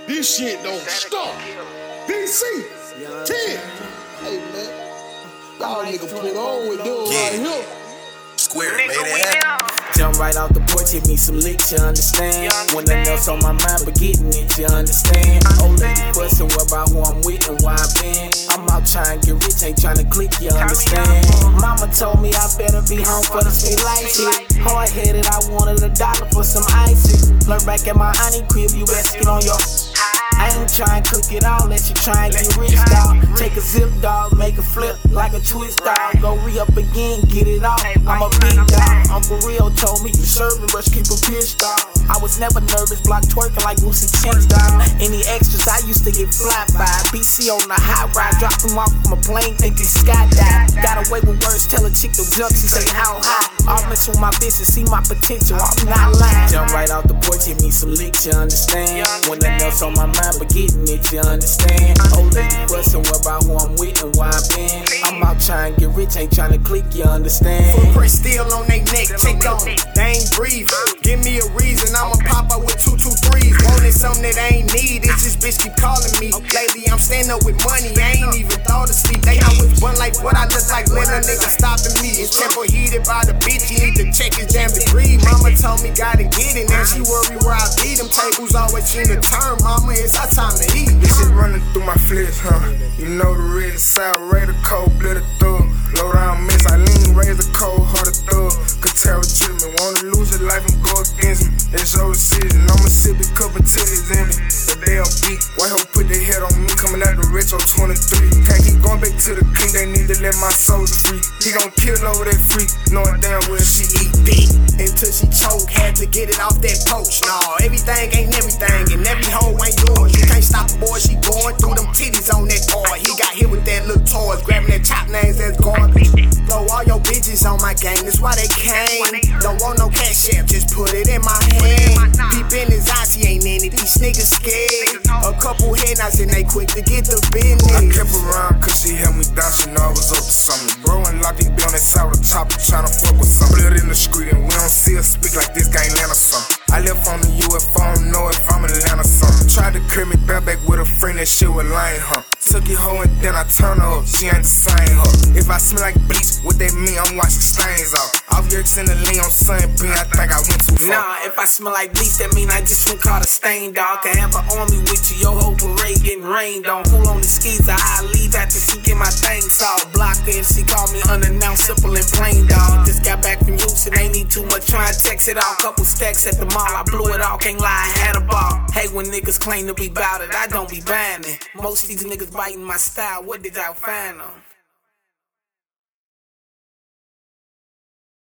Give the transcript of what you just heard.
This shit don't stop. DC, 10. Hey, man. Y'all nigga put on with them right here. Square, made it happen. Jump right off the porch, hit me some licks, you understand? When nothing else on my mind but getting it, you understand? Old lady bustin', what about who I'm with and why I been? I'm out trying to get rich, ain't trying to click, you understand? Mama told me I better be home for the street lights hit. Hard-headed, I wanted $1 for some ice. Learn back at my auntie crib, you best get on your... I ain't trying to cook it all, let you try and get rich, dog. Take a zip, dog, make a flip like a twist, dog. Go re-up again, get it off. I'm a big dog. Uncle Rio told me you serving, rush, keep a pitch, dog. I was never nervous, block twerking like Lucy Chinch, dog. Any extras, I used to get fly by. BC on the high ride, drop him off from a plane, think they skydive. Got away with words, tell a chick to jump, she say how high. I'll mess with my business, see my potential, I'm not lying. Jump right off the porch, hit me some licks, you understand? When nothing else on my mind but getting it, you understand? Old lady bustin', what about who I'm with and why I been? I'm out trying to get rich, ain't trying to click, you understand? Footprint still on they neck, take on it, they ain't breathe. Give me a reason, I'ma pop out with 2, 2, 3s. Wanted something that I ain't need, it's this bitch keep calling me. Lately I'm standing up with money, I ain't even thought of sleep. They always run like what I look like, let a nigga stopping me. His tempo heated by the bitch, he need to check his damn degree. Mama told me gotta get it, now she worry where I be. Them tables always seem to turn, mama, it's our time to eat. This shit running through my flesh, huh? You know the red sour, Raider, cold blooded thug. Low down miss, I lean, raise a cold hearted thug. Katara treatment, wanna lose your life and go against me. It's your decision, I'ma sip a cup until it's empty. The damn beat, white hoe put their head on me, coming out the retro 23. Can't keep going back to the king, they need to let my soul free. He gon' kill over that freak, knowing damn well she eat dick. Until she choke, had to get it off that poach. Nah, everything ain't everything, and every hoe ain't yours. You can't stop a boy, she going through them titties on that board. He got hit with that little toys, grabbing that top names as garbage. Throw all your bitches on my gang, that's why they came. Don't want no cash app, just put it in my hand. Peep in his eyes, he ain't in it, these niggas scared. A couple head nods and they quick to get the business. I kept her around cause she held me down, she know I was up to something. Bro and Lockie be on that side with the chopper tryna fuck with something. Blood in the street and we don't see her speak like this guy ain't land or something. I left on the UFO, I don't know if I'm in Atlanta or something. Tried to curb me back with a friend, that shit was lying, huh? Took it hoe and then I turn her up, she ain't the same, huh? If I smell like bleach, what that mean? I'm washing stains off. Off Yerks in the lean on Sunbeam, I think I went too far. Nah, if I smell like bleach, that mean I just went caught a stain, dog. Can have an army with you, your whole parade getting rained on. Who on the skis, I leave after she get my things all blocked. If she call me unannounced, simple and plain, dog. Just got back from Houston, ain't need too much, trying to text it all. Couple stacks at the mall, I blew it all, can't lie, I had a ball. Hey, when niggas claim to be bout it, I don't be buying it. Most of these niggas biting my style, what did y'all find them?